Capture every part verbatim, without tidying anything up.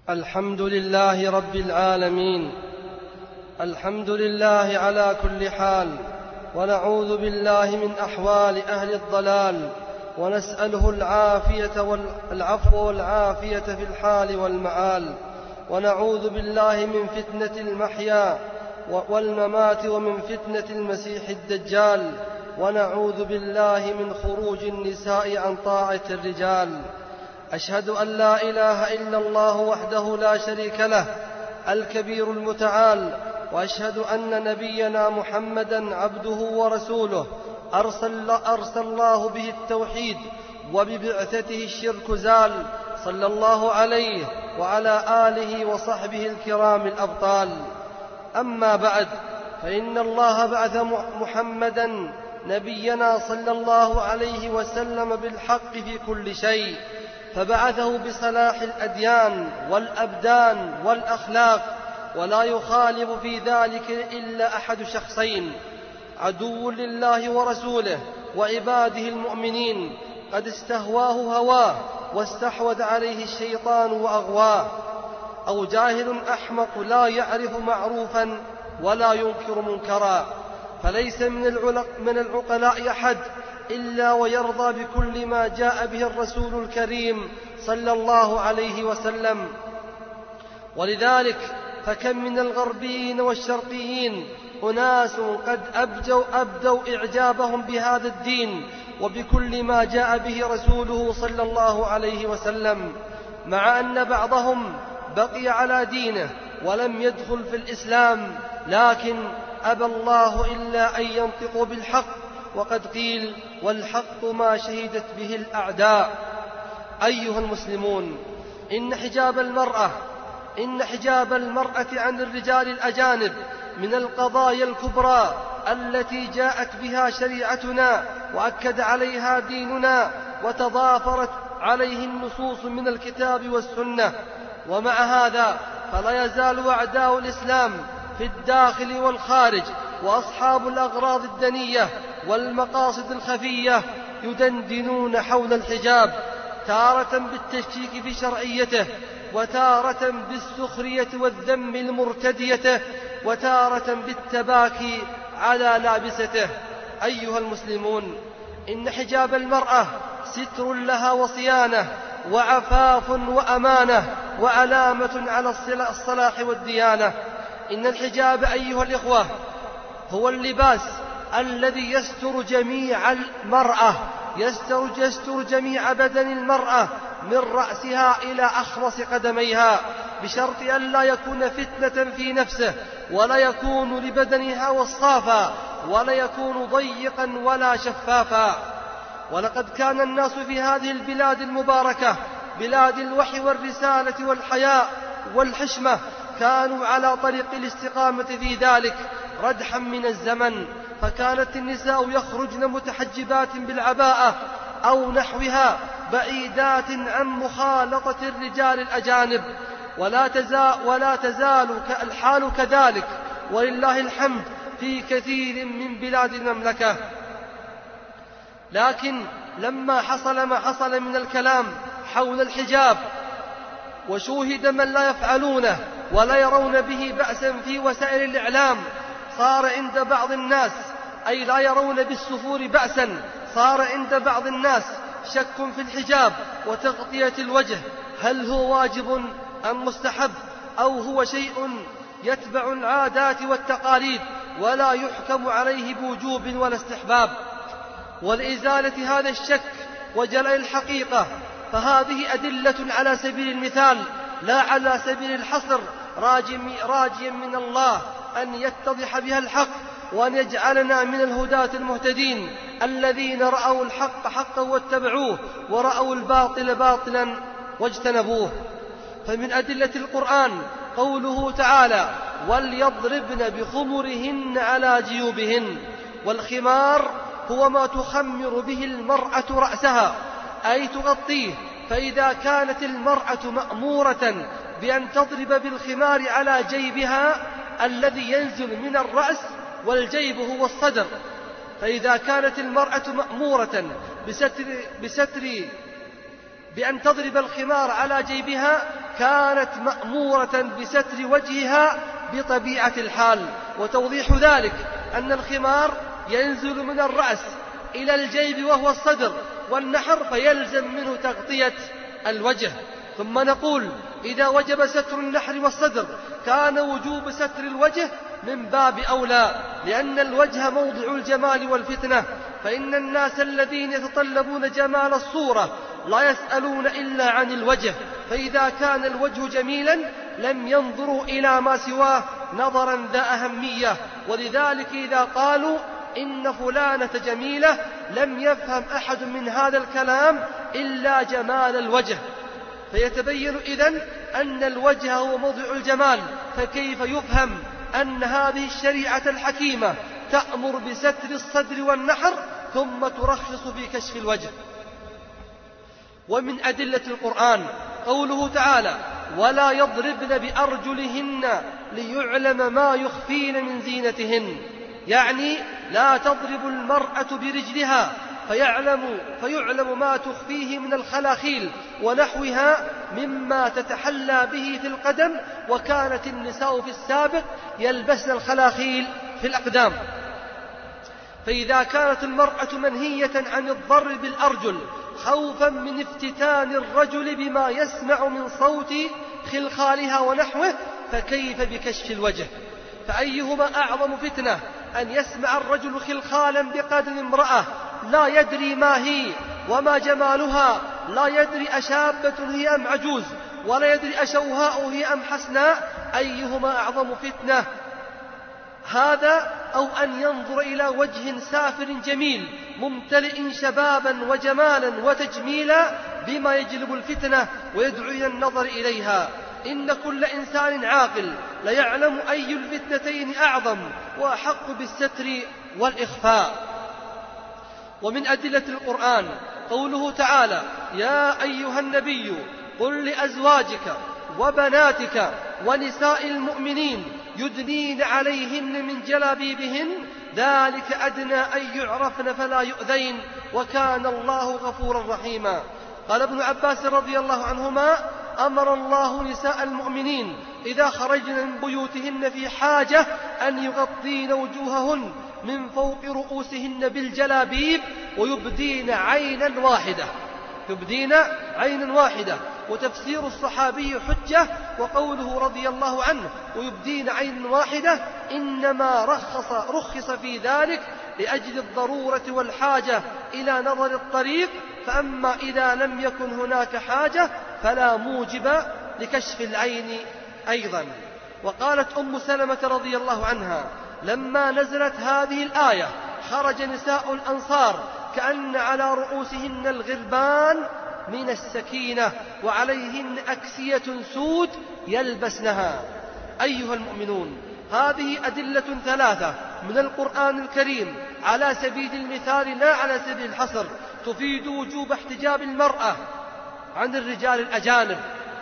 الحمد لله رب العالمين. الحمد لله على كل حال، ونعوذ بالله من أحوال أهل الضلال، ونسأله العافية والعفو والعافية في الحال والمآل، ونعوذ بالله من فتنة المحيا والممات ومن فتنة المسيح الدجال، ونعوذ بالله من خروج النساء عن طاعة الرجال. أشهد أن لا إله إلا الله وحده لا شريك له الكبير المتعال، وأشهد أن نبينا محمدا عبده ورسوله أرسل, أرسل الله به التوحيد، وببعثته الشرك زال، صلى الله عليه وعلى آله وصحبه الكرام الأبطال. أما بعد، فإن الله بعث محمدا نبينا صلى الله عليه وسلم بالحق في كل شيء، فبعثه بصلاح الأديان والأبدان والأخلاق، ولا يخالف في ذلك إلا أحد شخصين: عدو لله ورسوله وعباده المؤمنين، قد استهواه هواه واستحوذ عليه الشيطان وأغواه، أو جاهل أحمق لا يعرف معروفا ولا ينكر منكرا. فليس من العقلاء أحد إلا ويرضى بكل ما جاء به الرسول الكريم صلى الله عليه وسلم. ولذلك فكم من الغربيين والشرقيين أناس قد أبدوا, أبدوا إعجابهم بهذا الدين وبكل ما جاء به رسوله صلى الله عليه وسلم، مع أن بعضهم بقي على دينه ولم يدخل في الإسلام، لكن أبى الله إلا أن ينطقوا بالحق، وقد قيل: والحق ما شهدت به الأعداء. أيها المسلمون، إن حجاب المرأة إن حجاب المرأة عن الرجال الأجانب من القضايا الكبرى التي جاءت بها شريعتنا وأكد عليها ديننا وتضافرت عليه النصوص من الكتاب والسنة. ومع هذا فلا يزال أعداء الإسلام في الداخل والخارج وأصحاب الأغراض الدنية والمقاصد الخفية يدندنون حول الحجاب، تارة بالتشكيك في شرعيته، وتارة بالسخرية والذم المرتدية، وتارة بالتباكي على لابسته. أيها المسلمون، إن حجاب المرأة ستر لها وصيانة وعفاف وأمانة وعلامة على الصلاح والديانة. إن الحجاب أيها الإخوة هو اللباس الذي يستر جميع المرأة، يستر, يستر جميع بدن المرأة من رأسها إلى أخرس قدميها، بشرط أن لا يكون فتنة في نفسه، ولا يكون لبدنها وصافا، ولا يكون ضيقا ولا شفافا. ولقد كان الناس في هذه البلاد المباركة، بلاد الوحي والرسالة والحياء والحشمة، كانوا على طريق الاستقامة في ذلك ردحا من الزمن، فكانت النساء يخرجن متحجبات بالعباءة أو نحوها، بعيدات عن مخالطة الرجال الأجانب، ولا تزال, ولا تزال الحال كذلك ولله الحمد في كثير من بلاد المملكة. لكن لما حصل ما حصل من الكلام حول الحجاب، وشوهد من لا يفعلونه ولا يرون به بأسا في وسائل الإعلام، صار عند بعض الناس، أي لا يرون بالسفور بأسا، صار عند بعض الناس شك في الحجاب وتغطية الوجه، هل هو واجب أم مستحب، أو هو شيء يتبع العادات والتقاليد ولا يحكم عليه بوجوب ولا استحباب. ولإزالة هذا الشك وجلاء الحقيقة، فهذه أدلة على سبيل المثال لا على سبيل الحصر، راجيا من الله أن يتضح بها الحق، وأن يجعلنا من الهداة المهتدين الذين رأوا الحق حقا واتبعوه، ورأوا الباطل باطلا واجتنبوه. فمن أدلة القرآن قوله تعالى: وليضربن بخمرهن على جيوبهن. والخمار هو ما تخمر به المرأة رأسها، أي تغطيه. فإذا كانت المرأة مأمورة بأن تضرب بالخمار على جيبها الذي ينزل من الرأس، والجيب هو الصدر، فإذا كانت المرأة مأمورة بستر, بستر بأن تضرب الخمار على جيبها كانت مأمورة بستر وجهها بطبيعة الحال. وتوضيح ذلك أن الخمار ينزل من الرأس إلى الجيب وهو الصدر والنحر، فيلزم منه تغطية الوجه. ثم نقول إذا وجب ستر النحر والصدر كان وجوب ستر الوجه من باب أولى، لأن الوجه موضع الجمال والفتنة، فإن الناس الذين يتطلبون جمال الصورة لا يسألون إلا عن الوجه، فإذا كان الوجه جميلا لم ينظروا إلى ما سواه نظرا ذا أهمية. ولذلك إذا قالوا إن فلانة جميلة لم يفهم أحد من هذا الكلام إلا جمال الوجه، فيتبين إذن أن الوجه هو موضع الجمال، فكيف يفهم أن هذه الشريعة الحكيمة تأمر بستر الصدر والنحر ثم ترخص في كشف الوجه؟ ومن أدلة القرآن قوله تعالى: ولا يضربن بأرجلهن ليعلم ما يخفين من زينتهن، يعني لا تضرب المرأة برجلها فيعلم, فيعلم ما تخفيه من الخلاخيل ونحوها مما تتحلى به في القدم، وكانت النساء في السابق يلبسن الخلاخيل في الأقدام. فإذا كانت المرأة منهية عن الضرب بالأرجل خوفا من افتتان الرجل بما يسمع من صوت خلخالها ونحوه، فكيف بكشف الوجه؟ فأيهما أعظم فتنة، أن يسمع الرجل خلخالا بقدم امرأة لا يدري ما هي وما جمالها، لا يدري أشابة هي أم عجوز، ولا يدري أشوهاء هي أم حسناء، أيهما أعظم فتنة هذا أو أن ينظر إلى وجه سافر جميل ممتلئ شبابا وجمالا وتجميلا بما يجلب الفتنة ويدعو إلى النظر إليها؟ إن كل إنسان عاقل ليعلم أي الفتنتين أعظم وأحق بالستر والإخفاء. ومن أدلة القرآن قوله تعالى: يا أيها النبي قل لأزواجك وبناتك ونساء المؤمنين يدنين عليهن من جلابيبهن ذلك أدنى أن يعرفن فلا يؤذين وكان الله غفورا رحيما. قال ابن عباس رضي الله عنهما: أمر الله نساء المؤمنين إذا خرجن من بيوتهن في حاجة أن يغطين وجوههن من فوق رؤوسهن بالجلابيب ويبدين عينا واحدة يبدين عينا واحدة وتفسير الصحابي حجة، وقوله رضي الله عنه ويبدين عينا واحدة إنما رخص, رخص في ذلك لأجل الضرورة والحاجة إلى نظر الطريق، فأما إذا لم يكن هناك حاجة فلا موجب لكشف العين أيضا. وقالت أم سلمة رضي الله عنها: لما نزلت هذه الآية خرج نساء الأنصار كأن على رؤوسهن الغربان من السكينة وعليهن أكسية سود يلبسنها. أيها المؤمنون، هذه أدلة ثلاثة من القرآن الكريم على سبيل المثال لا على سبيل الحصر تفيد وجوب احتجاب المرأة عن الرجال الأجانب،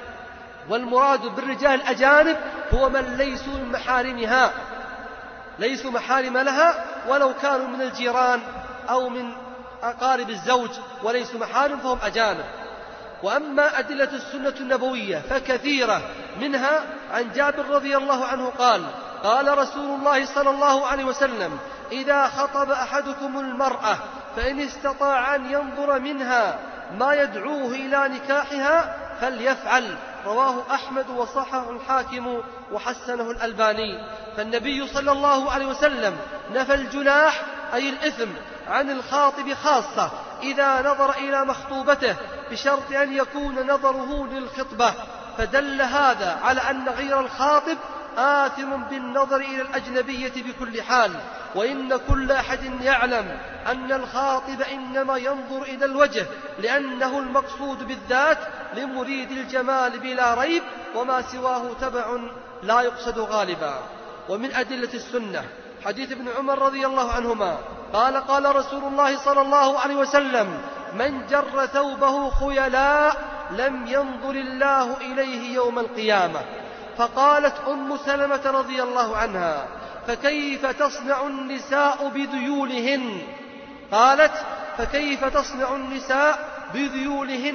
والمراد بالرجال الأجانب هو من ليسوا من محارمها، ليسوا محارم لها ولو كانوا من الجيران أو من أقارب الزوج وليسوا محارم فهم أجانب. وأما أدلة السنة النبوية فكثيرة، منها عن جابر رضي الله عنه قال: قال رسول الله صلى الله عليه وسلم: إذا خطب أحدكم المرأة فإن استطاع أن ينظر منها ما يدعوه إلى نكاحها فليفعل. رواه أحمد وصححه الحاكم وحسنه الألباني. فالنبي صلى الله عليه وسلم نفى الجناح أي الإثم عن الخاطب خاصة إذا نظر إلى مخطوبته بشرط أن يكون نظره للخطبة، فدل هذا على أن غير الخاطب آثم بالنظر إلى الأجنبية بكل حال. وإن كل أحد يعلم أن الخاطب إنما ينظر إلى الوجه لأنه المقصود بالذات لمريد الجمال بلا ريب، وما سواه تبع لا يقصد غالبا. ومن أدلة السنة حديث ابن عمر رضي الله عنهما قال: قال رسول الله صلى الله عليه وسلم: من جر ثوبه خيلاء لم ينظر الله إليه يوم القيامة. فقالت أم سلمة رضي الله عنها: فكيف تصنع النساء بذيولهن؟ قالت: فكيف تصنع النساء بذيولهن؟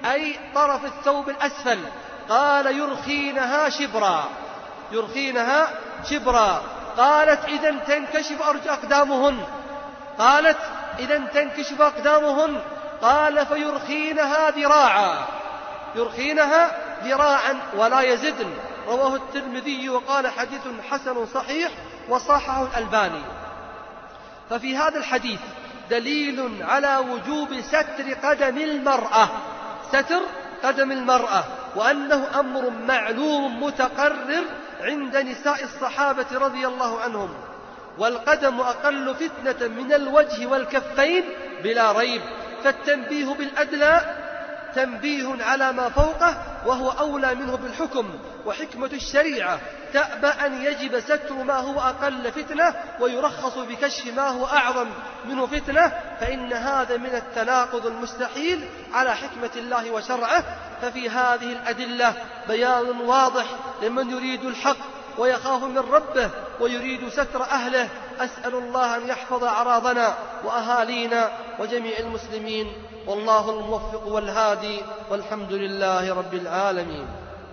أي طرف الثوب الأسفل. قال يرخينها شبرا، يرخينها شبرا. قالت إذن تنكشف أقدامهن، قالت إذن تنكشف أقدامهن. قال فيرخينها ذراعا، يرخينها ذراعا ولا يزدن. رواه الترمذي وقال حديث حسن صحيح وصححه الألباني. ففي هذا الحديث دليل على وجوب ستر قدم المرأة، ستر قدم المرأة، وأنه أمر معلوم متقرر عند نساء الصحابة رضي الله عنهم. والقدم أقل فتنة من الوجه والكفين بلا ريب، فالتنبيه بالأدنى تنبيه على ما فوقه وهو أولى منه بالحكم. وحكمة الشريعة تأبى أن يجب ستر ما هو أقل فتنة ويرخص بكشف ما هو أعظم منه فتنة، فإن هذا من التناقض المستحيل على حكمة الله وشرعه. ففي هذه الأدلة بيان واضح لمن يريد الحق ويخاف من ربه ويريد ستر أهله. أسأل الله أن يحفظ أعراضنا وأهالينا وجميع المسلمين، والله الموفق والهادي، والحمد لله رب العالمين.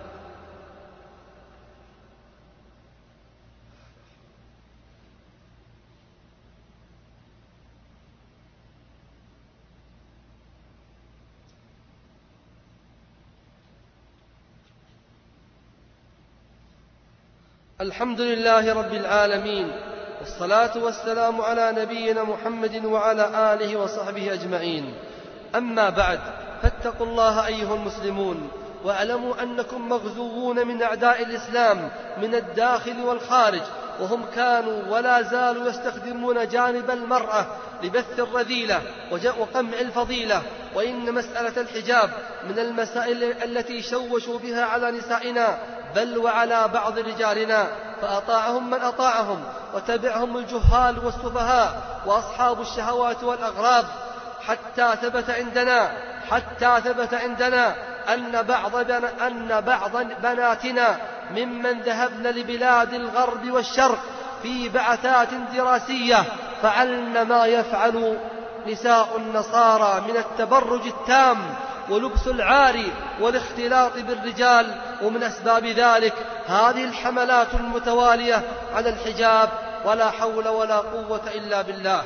الحمد لله رب العالمين، والصلاة والسلام على نبينا محمد وعلى آله وصحبه أجمعين. أما بعد، فاتقوا الله أيها المسلمون، واعلموا أنكم مغزوون من أعداء الإسلام من الداخل والخارج، وهم كانوا ولا زالوا يستخدمون جانب المرأة لبث الرذيلة وقمع الفضيلة. وإن مسألة الحجاب من المسائل التي شوشوا بها على نسائنا بل وعلى بعض رجالنا، فأطاعهم من أطاعهم وتبعهم الجهال والسفهاء وأصحاب الشهوات والأغراض، حتى ثبت عندنا حتى ثبت عندنا أن بعض بنا أن بعض بناتنا ممن ذهبن لبلاد الغرب والشرق في بعثات دراسية فعلن ما يفعل نساء النصارى من التبرج التام ولبس العاري والاختلاط بالرجال. ومن أسباب ذلك هذه الحملات المتوالية على الحجاب، ولا حول ولا قوة إلا بالله.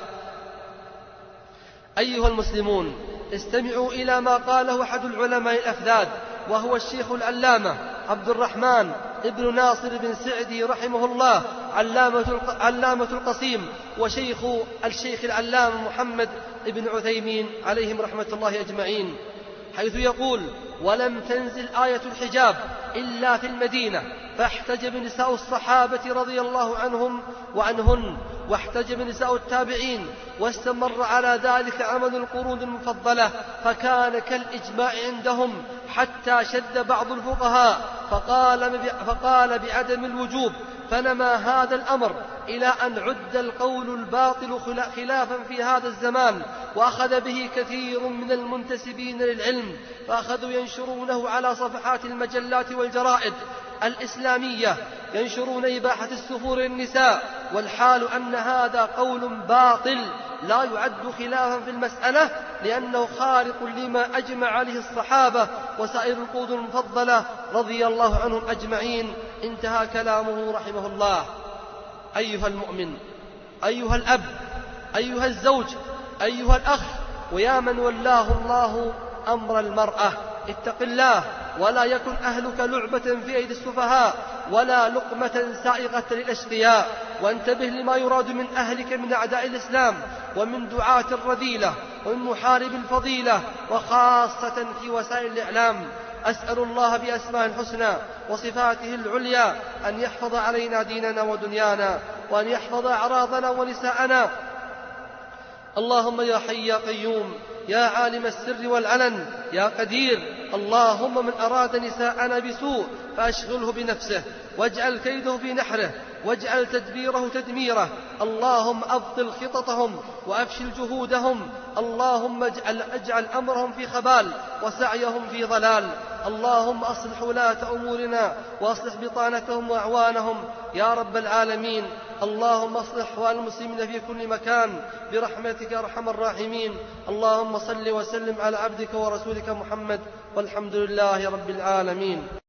أيها المسلمون، استمعوا إلى ما قاله أحد العلماء الأفذاذ، وهو الشيخ العلامة عبد الرحمن ابن ناصر بن سعدي رحمه الله، علامة علامة القصيم، وشيخ الشيخ العلامة محمد ابن عثيمين عليهم رحمة الله أجمعين، حيث يقول: ولم تنزل آية الحجاب إلا في المدينة، فاحتجب نساء الصحابة رضي الله عنهم وعنهن، واحتجب نساء التابعين، واستمر على ذلك عمل القرون المفضلة، فكان كالإجماع عندهم، حتى شد بعض الفقهاء فقال, فقال بعدم الوجوب، فنما هذا الأمر إلى أن عد القول الباطل خلافا في هذا الزمان، وأخذ به كثير من المنتسبين للعلم، فأخذوا ينشرونه على صفحات المجلات والجرائد الإسلامية، ينشرون إباحة السفور للنساء، والحال أن هذا قول باطل لا يعد خلافا في المسألة، لأنه خارق لما أجمع عليه الصحابة وسائر القرون المفضلة رضي الله عنهم أجمعين. انتهى كلامه رحمه الله. أيها المؤمن، أيها الأب، أيها الزوج، أيها الأخ، ويا من ولاه الله أمر المرأة، اتق الله، ولا يكن أهلك لعبة في أيدي السفهاء ولا لقمة سائغة للأشقياء، وانتبه لما يراد من أهلك من أعداء الإسلام ومن دعاة الرذيلة ومن محارب الفضيلة، وخاصة في وسائل الإعلام. أسأل الله بأسماء الحسنى وصفاته العليا أن يحفظ علينا ديننا ودنيانا، وأن يحفظ أعراضنا ونساءنا. اللهم يا حي يا قيوم، يا عالم السر والعلن، يا قدير، اللهم من أراد نساءنا بسوء فأشغله بنفسه، واجعل كيده في نحره، واجعل تدبيره تدميره. اللهم أبطل خططهم وأفشل جهودهم. اللهم اجعل, اجعل أمرهم في خبال وسعيهم في ضلال. اللهم أصلح ولاة أمورنا وأصلح بطانتهم وأعوانهم يا رب العالمين. اللهم اصلح أحوال المسلمين في كل مكان برحمتك يا أرحم الراحمين. اللهم صل وسلم على عبدك ورسولك محمد، والحمد لله رب العالمين.